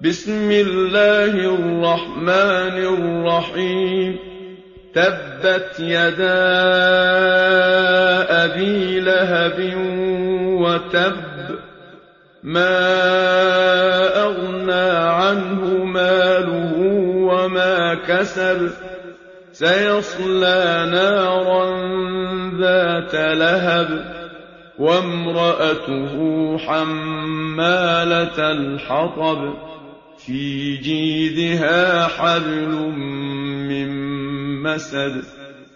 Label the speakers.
Speaker 1: بسم الله الرحمن الرحيم. تبت يدا أبي لهب وتب، ما أغنى عنه ماله وما كسب، سيصلى نارا ذات لهب، وامرأته حمالة الحطب، في جيدها حبل من مسد.